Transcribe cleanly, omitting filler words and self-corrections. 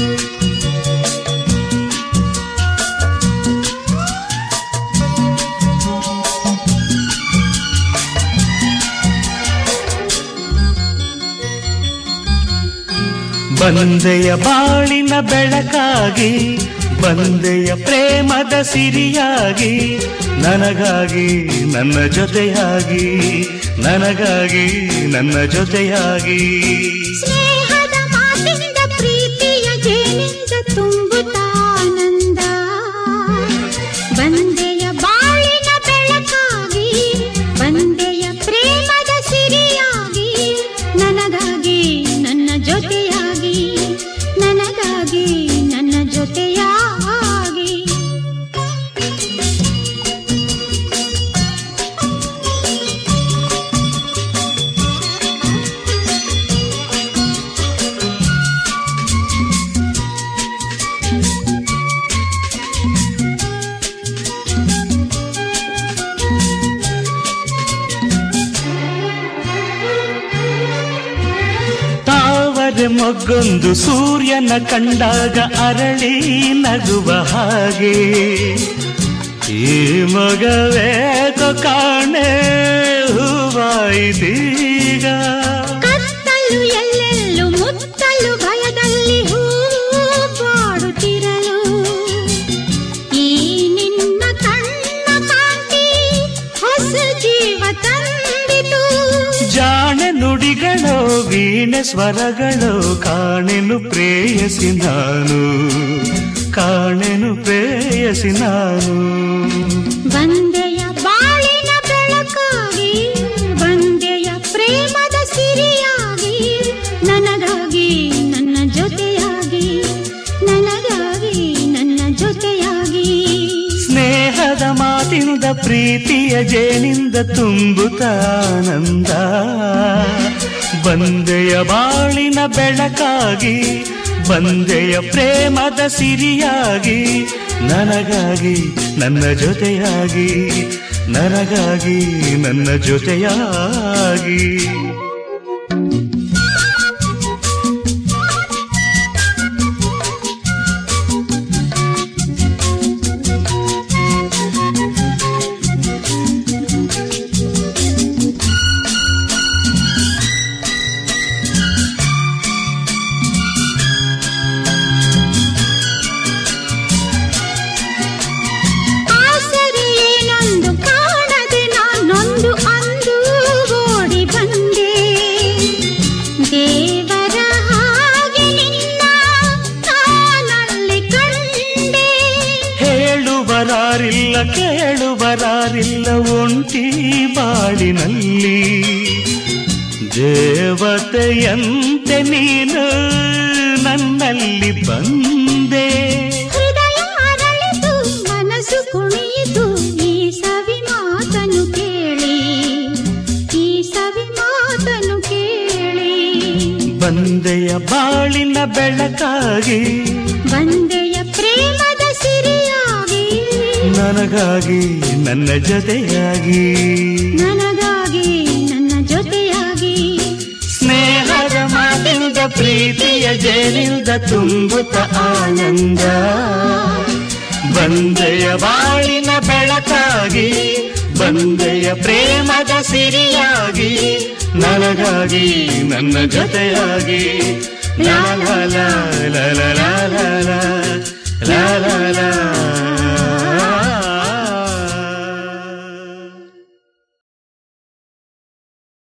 ಬಂದೆಯ ಬಾಳಿನ ಬೆಳಕಾಗಿ, ಬಂದೆಯ ಪ್ರೇಮದ ಸಿರಿಯಾಗಿ, ನನಗಾಗಿ ನನ್ನ ಜೊತೆಯಾಗಿ, ನನಗಾಗಿ ನನ್ನ ಜೊತೆಯಾಗಿ. ಸ್ನೇಹದ ಮಾತಿನಿಂದ ಪ್ರೀತಿಯ ಜೇನಿಂದ ತುಂಬುತ್ತಾನಂದ. ಬಂದೆಯ ಬಾಳಿನ ಬೆಳಕಾಗಿ, ಬಂದೆಯ ಪ್ರೇಮದ ಸಿರಿಯಾಗಿ, ನನಗಾಗಿ ನನ್ನ ಜೊತೆಯಾಗಿ, ನನಗಾಗಿ ನನ್ನ ಜೊತೆಯಾಗಿ. ಮೊಗ್ಗೊಂದು ಸೂರ್ಯನ ಕಂಡಾಗ ಅರಳಿ ನಗುವ ಹಾಗೆ, ಈ ಮಗವೇಕೋ ಕಾಣೆ ಹೂವಾಯಿತೀಗ. ಕತ್ತಲು ಎಲ್ಲೆಲ್ಲೂ ಮುತ್ತಲು ಭಯದಲ್ಲಿ ಹೂವಾಡುತ್ತಿರಲು, ಈ ನಿನ್ನ ಕಣ್ಣ ಕಾಂತಿ ಹೊಸ ಜೀವ ತಂದಿತು. ಜಾಣೆ ನುಡಿಗಳೋ ವೀಣೆ ಸ್ವರಗಳೋ ಕಾಣೆನು ಪ್ರೇಯಸಿ ನಾನು, ಕಾಣೆನು ಪ್ರೇಯಸಿ ನಾನು. ಬಂದೆಯ ಬಾಳಿನ ಬೆಳಕಾಗಿ, ಬಂದೆಯ ಪ್ರೇಮದ ಸಿರಿಯಾಗಿ, ನನಗಾಗಿ ನನ್ನ ಜೊತೆಯಾಗಿ, ನನಗಾಗಿ ನನ್ನ ಜೊತೆಯಾಗಿ. ಸ್ನೇಹದ ಮಾತಿನಿಂದ ಪ್ರೀತಿಯ ಜೇನಿಂದ ತುಂಬುತ್ತಾನಂದ. ಬಂದೆಯ ಬಾಳಿನ ಬೆಳಕಾಗಿ, ಬಂದೆಯ ಪ್ರೇಮದ ಸಿರಿಯಾಗಿ, ನನಗಾಗಿ ನನ್ನ ಜೊತೆಯಾಗಿ, ನನಗಾಗಿ ನನ್ನ ಜೊತೆಯಾಗಿ. ಕೇಳುವರಾರಿಲ್ಲ ಒಂಟಿ ಬಾಳಿನಲ್ಲಿ, ದೇವತೆಯಂತೆ ನೀನು ನನ್ನಲ್ಲಿ ಬಂದೆ. ಹೃದಯ ಅರಳಿತು ಮನಸ್ಸು ಕುಣಿಯಿತು ಈ ಸವಿ ಮಾತನು ಕೇಳಿ, ಈ ಸವಿ ಮಾತನು ಕೇಳಿ. ಬಂದೆಯ ಬಾಳಿನ ಬೆಳಕಾಗಿ, ಬಂದೆಯ ಪ್ರೇಮದ ಸಿರಿಯಾಗಿ, ನನಗಾಗಿ ನನ್ನ ಜೊತೆಯಾಗಿ, ನನಗಾಗಿ ನನ್ನ ಜೊತೆಯಾಗಿ. ಸ್ನೇಹದ ಮಾತಿನಿಂದ ಪ್ರೀತಿಯ ಜೇನಿಂದ ತುಂಬುತ್ತ ಆನಂದ. ಬಂದೆಯ ಬಾಳಿನ ಬೆಳಕಾಗಿ, ಬಂದೆಯ ಪ್ರೇಮದ ಸಿರಿಯಾಗಿ, ನನಗಾಗಿ ನನ್ನ ಜೊತೆಯಾಗಿ. ಲಾ ಲಾ ಲಾ ಲಾ ಲಾ ಲಾ ಲಾ ಲಾ ಲಾ.